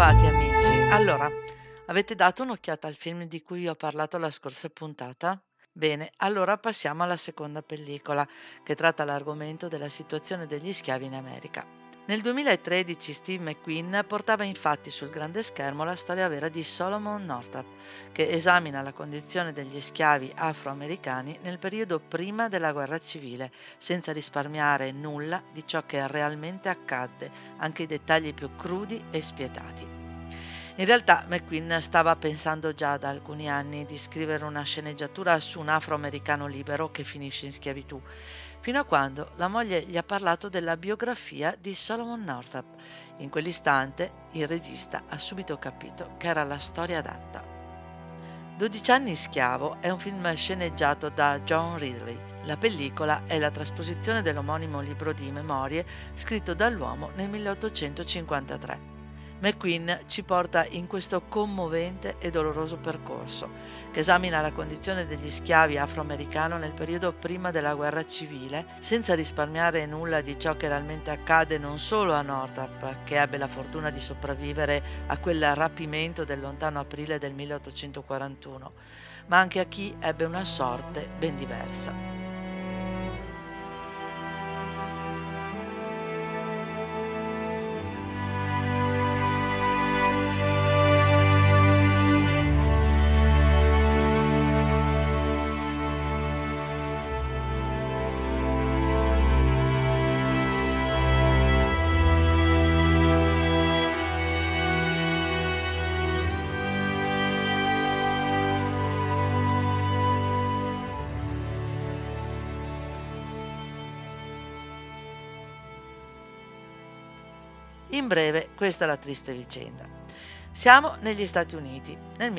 Bentrovati amici. Allora, avete dato un'occhiata al film di cui vi ho parlato la scorsa puntata? Bene, allora passiamo alla seconda pellicola, che tratta l'argomento della situazione degli schiavi in America. Nel 2013 Steve McQueen portava infatti sul grande schermo la storia vera di Solomon Northup, che esamina la condizione degli schiavi afroamericani nel periodo prima della guerra civile, senza risparmiare nulla di ciò che realmente accadde, anche i dettagli più crudi e spietati. In realtà McQueen stava pensando già da alcuni anni di scrivere una sceneggiatura su un afroamericano libero che finisce in schiavitù, fino a quando la moglie gli ha parlato della biografia di Solomon Northup. In quell'istante il regista ha subito capito che era la storia adatta. 12 anni schiavo è un film sceneggiato da John Ridley. La pellicola è la trasposizione dell'omonimo libro di memorie scritto dall'uomo nel 1853. McQueen ci porta in questo commovente e doloroso percorso, che esamina la condizione degli schiavi afroamericani nel periodo prima della guerra civile, senza risparmiare nulla di ciò che realmente accade non solo a Northup, che ebbe la fortuna di sopravvivere a quel rapimento del lontano aprile del 1841, ma anche a chi ebbe una sorte ben diversa. In breve, questa è la triste vicenda. Siamo negli Stati Uniti, nel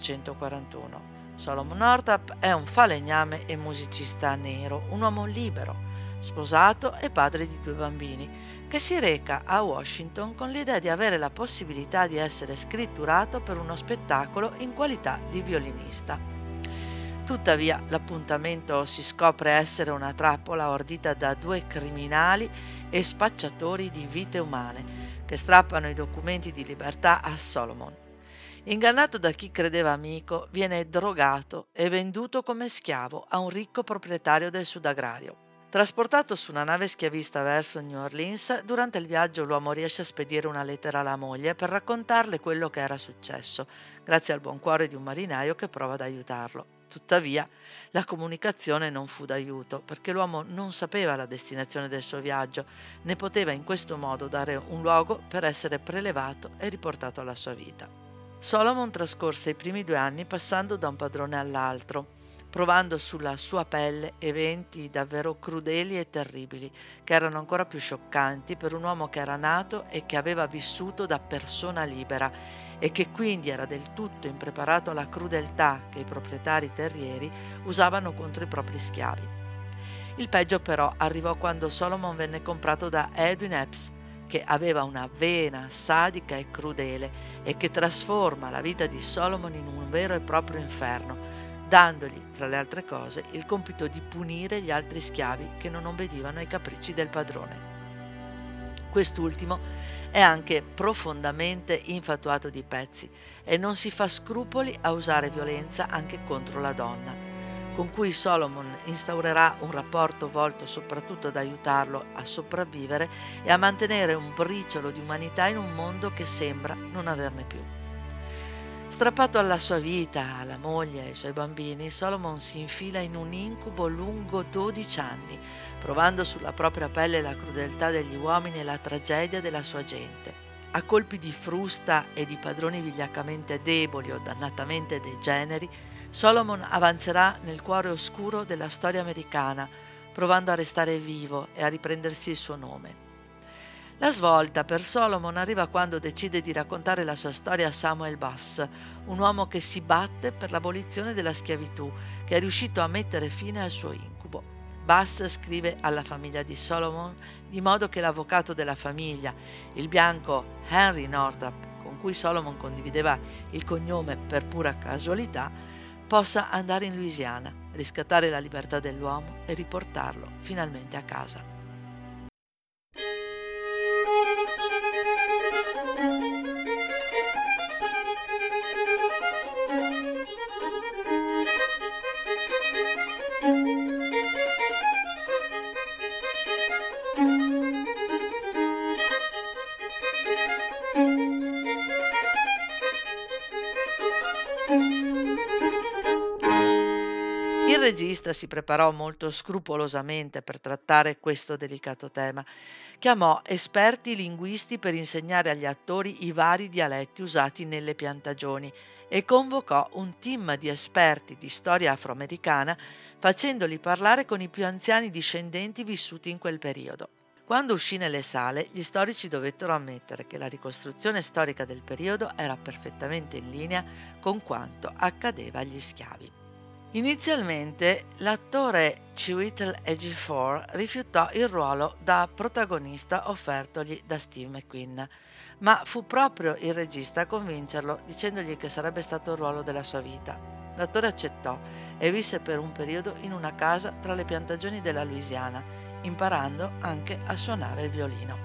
1841. Solomon Northup è un falegname e musicista nero, un uomo libero, sposato e padre di 2 bambini, che si reca a Washington con l'idea di avere la possibilità di essere scritturato per uno spettacolo in qualità di violinista. Tuttavia, l'appuntamento si scopre essere una trappola ordita da 2 criminali e spacciatori di vite umane che strappano i documenti di libertà a Solomon. Ingannato da chi credeva amico, viene drogato e venduto come schiavo a un ricco proprietario del sudagrario. Trasportato su una nave schiavista verso New Orleans, durante il viaggio l'uomo riesce a spedire una lettera alla moglie per raccontarle quello che era successo, grazie al buon cuore di un marinaio che prova ad aiutarlo. Tuttavia, la comunicazione non fu d'aiuto, perché l'uomo non sapeva la destinazione del suo viaggio, né poteva in questo modo dare un luogo per essere prelevato e riportato alla sua vita. Solomon trascorse i primi 2 anni passando da un padrone all'altro, provando sulla sua pelle eventi davvero crudeli e terribili, che erano ancora più scioccanti per un uomo che era nato e che aveva vissuto da persona libera e che quindi era del tutto impreparato alla crudeltà che i proprietari terrieri usavano contro i propri schiavi. Il peggio però arrivò quando Solomon venne comprato da Edwin Epps, che aveva una vena sadica e crudele e che trasforma la vita di Solomon in un vero e proprio inferno, dandogli, tra le altre cose, il compito di punire gli altri schiavi che non obbedivano ai capricci del padrone. Quest'ultimo è anche profondamente infatuato di Patsy e non si fa scrupoli a usare violenza anche contro la donna, con cui Solomon instaurerà un rapporto volto soprattutto ad aiutarlo a sopravvivere e a mantenere un briciolo di umanità in un mondo che sembra non averne più. Strappato alla sua vita, alla moglie e ai suoi bambini, Solomon si infila in un incubo lungo 12 anni, provando sulla propria pelle la crudeltà degli uomini e la tragedia della sua gente. A colpi di frusta e di padroni vigliaccamente deboli o dannatamente degeneri, Solomon avanzerà nel cuore oscuro della storia americana, provando a restare vivo e a riprendersi il suo nome. La svolta per Solomon arriva quando decide di raccontare la sua storia a Samuel Bass, un uomo che si batte per l'abolizione della schiavitù, che è riuscito a mettere fine al suo incubo. Bass scrive alla famiglia di Solomon di modo che l'avvocato della famiglia, il bianco Henry Northup, con cui Solomon condivideva il cognome per pura casualità, possa andare in Louisiana, riscattare la libertà dell'uomo e riportarlo finalmente a casa. regista si preparò molto scrupolosamente per trattare questo delicato tema. Chiamò esperti linguisti per insegnare agli attori i vari dialetti usati nelle piantagioni e convocò un team di esperti di storia afroamericana facendoli parlare con i più anziani discendenti vissuti in quel periodo. Quando uscì nelle sale, gli storici dovettero ammettere che la ricostruzione storica del periodo era perfettamente in linea con quanto accadeva agli schiavi. Inizialmente l'attore Chiwetel Ejiofor rifiutò il ruolo da protagonista offertogli da Steve McQueen, ma fu proprio il regista a convincerlo dicendogli che sarebbe stato il ruolo della sua vita. L'attore accettò e visse per un periodo in una casa tra le piantagioni della Louisiana, imparando anche a suonare il violino.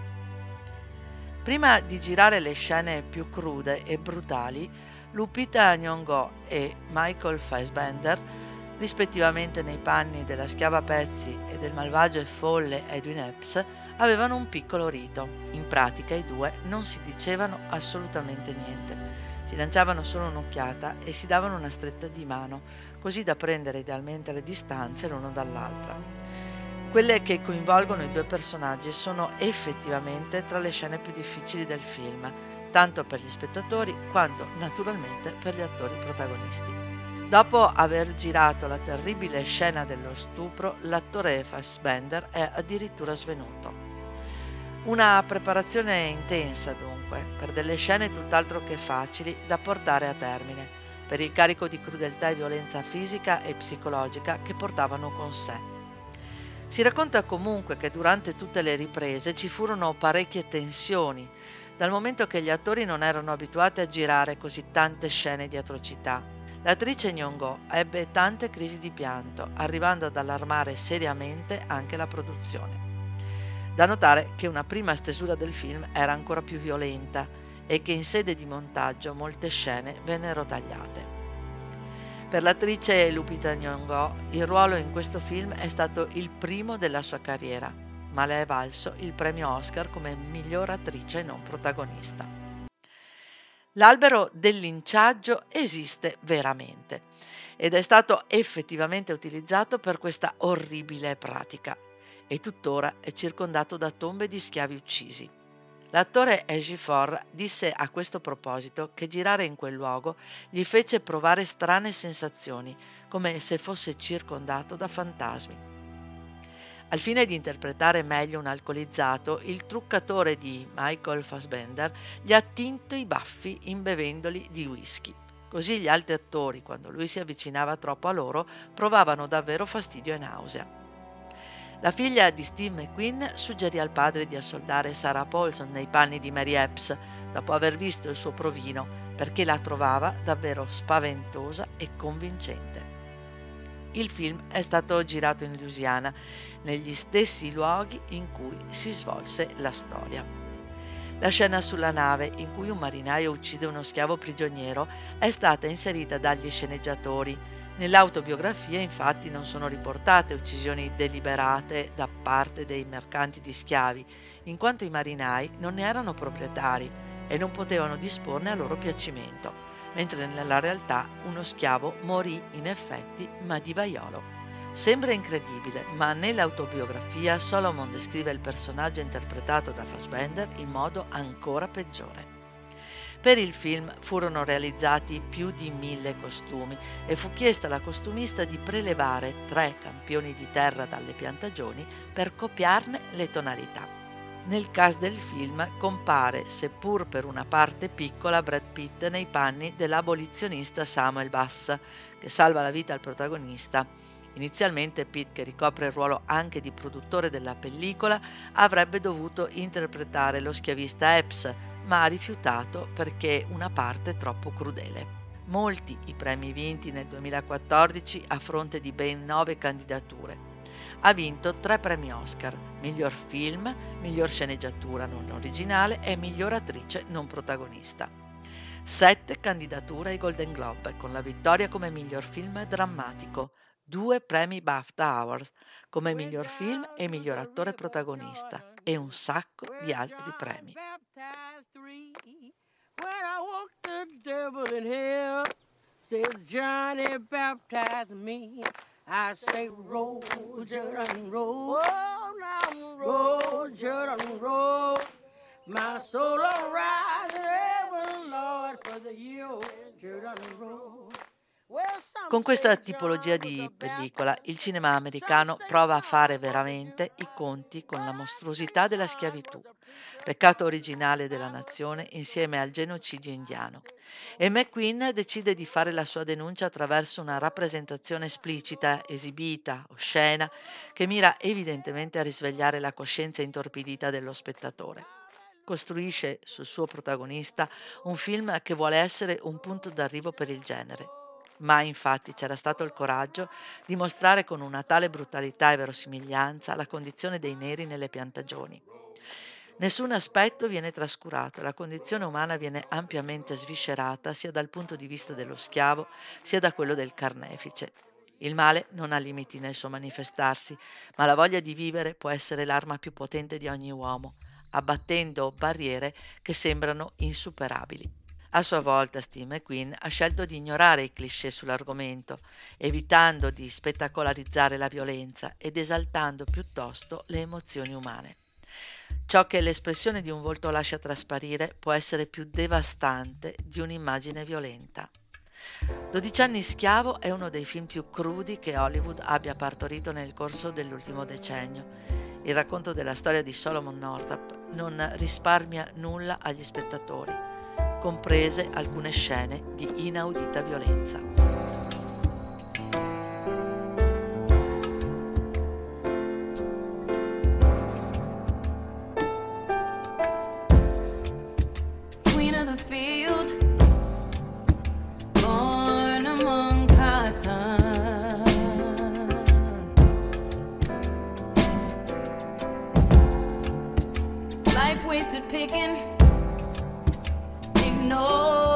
Prima di girare le scene più crude e brutali, Lupita Nyong'o e Michael Fassbender, rispettivamente nei panni della schiava Patsy e del malvagio e folle Edwin Epps, avevano un piccolo rito. In pratica i due non si dicevano assolutamente niente, si lanciavano solo un'occhiata e si davano una stretta di mano, così da prendere idealmente le distanze l'uno dall'altra. Quelle che coinvolgono i due personaggi sono effettivamente tra le scene più difficili del film, tanto per gli spettatori quanto naturalmente per gli attori protagonisti. Dopo aver girato la terribile scena dello stupro, l'attore Fassbender è addirittura svenuto. Una preparazione intensa dunque, per delle scene tutt'altro che facili da portare a termine, per il carico di crudeltà e violenza fisica e psicologica che portavano con sé. Si racconta comunque che durante tutte le riprese ci furono parecchie tensioni, dal momento che gli attori non erano abituati a girare così tante scene di atrocità. L'attrice Nyong'o ebbe tante crisi di pianto, arrivando ad allarmare seriamente anche la produzione. Da notare che una prima stesura del film era ancora più violenta e che in sede di montaggio molte scene vennero tagliate. Per l'attrice Lupita Nyong'o il ruolo in questo film è stato il primo della sua carriera, ma le è valso il premio Oscar come miglior attrice non protagonista. L'albero del linciaggio esiste veramente ed è stato effettivamente utilizzato per questa orribile pratica e tuttora è circondato da tombe di schiavi uccisi. L'attore Ejiofor disse a questo proposito che girare in quel luogo gli fece provare strane sensazioni, come se fosse circondato da fantasmi. Al fine di interpretare meglio un alcolizzato, il truccatore di Michael Fassbender gli ha tinto i baffi imbevendoli di whisky. Così gli altri attori, quando lui si avvicinava troppo a loro, provavano davvero fastidio e nausea. La figlia di Steve McQueen suggerì al padre di assoldare Sarah Paulson nei panni di Mary Epps dopo aver visto il suo provino, perché la trovava davvero spaventosa e convincente. Il film è stato girato in Louisiana, negli stessi luoghi in cui si svolse la storia. La scena sulla nave in cui un marinaio uccide uno schiavo prigioniero è stata inserita dagli sceneggiatori. Nell'autobiografia infatti non sono riportate uccisioni deliberate da parte dei mercanti di schiavi, in quanto i marinai non ne erano proprietari e non potevano disporne a loro piacimento, mentre nella realtà uno schiavo morì in effetti, ma di vaiolo. Sembra incredibile, ma nell'autobiografia Solomon descrive il personaggio interpretato da Fassbender in modo ancora peggiore. Per il film furono realizzati più di 1000 costumi e fu chiesta alla costumista di prelevare 3 campioni di terra dalle piantagioni per copiarne le tonalità. Nel cast del film compare, seppur per una parte piccola, Brad Pitt nei panni dell'abolizionista Samuel Bass, che salva la vita al protagonista. Inizialmente Pitt, che ricopre il ruolo anche di produttore della pellicola, avrebbe dovuto interpretare lo schiavista Epps, ma ha rifiutato perché una parte troppo crudele. Molti i premi vinti nel 2014 a fronte di ben 9 candidature. Ha vinto 3 premi Oscar: miglior film, miglior sceneggiatura non originale e miglior attrice non protagonista. 7 candidature ai Golden Globe, con la vittoria come miglior film drammatico, 2 premi BAFTA Awards come miglior film e miglior attore protagonista e un sacco di altri premi. I say roll, Jordan, roll. Oh, now roll, Jordan, roll. My soul will rise in heaven, Lord, for the year Jordan, roll. Con questa tipologia di pellicola, il cinema americano prova a fare veramente i conti con la mostruosità della schiavitù, peccato originale della nazione insieme al genocidio indiano. E McQueen decide di fare la sua denuncia attraverso una rappresentazione esplicita, esibita, oscena, che mira evidentemente a risvegliare la coscienza intorpidita dello spettatore. Costruisce sul suo protagonista un film che vuole essere un punto d'arrivo per il genere. Mai infatti c'era stato il coraggio di mostrare con una tale brutalità e verosimiglianza la condizione dei neri nelle piantagioni. Nessun aspetto viene trascurato e la condizione umana viene ampiamente sviscerata sia dal punto di vista dello schiavo sia da quello del carnefice. Il male non ha limiti nel suo manifestarsi, ma la voglia di vivere può essere l'arma più potente di ogni uomo, abbattendo barriere che sembrano insuperabili. A sua volta Steve McQueen ha scelto di ignorare i cliché sull'argomento, evitando di spettacolarizzare la violenza ed esaltando piuttosto le emozioni umane. Ciò che l'espressione di un volto lascia trasparire può essere più devastante di un'immagine violenta. 12 anni schiavo è uno dei film più crudi che Hollywood abbia partorito nel corso dell'ultimo decennio. Il racconto della storia di Solomon Northup non risparmia nulla agli spettatori, comprese alcune scene di inaudita violenza. Queen of the field, born among cotton. Life wasted picking, ignore.